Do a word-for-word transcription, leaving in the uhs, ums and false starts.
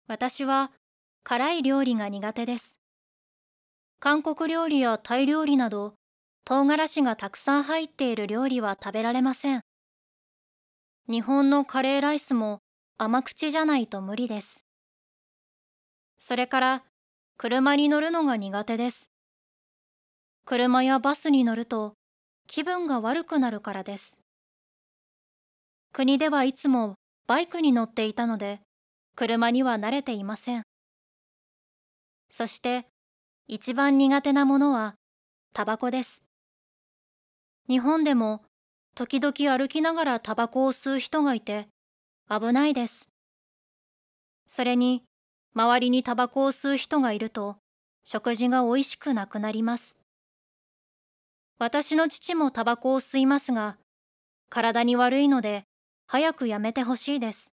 私は辛い料理が苦手です。韓国料理やタイ料理など、唐辛子がたくさん入っている料理は食べられません。日本のカレーライスも甘口じゃないと無理です。それから、車に乗るのが苦手です。車やバスに乗ると気分が悪くなるからです。国ではいつもバイクに乗っていたので、車には慣れていません。そして、一番苦手なものはタバコです。日本でも時々歩きながらタバコを吸う人がいて危ないです。それに、周りにタバコを吸う人がいると食事が美味しくなくなります。私の父もタバコを吸いますが、体に悪いので早くやめてほしいです。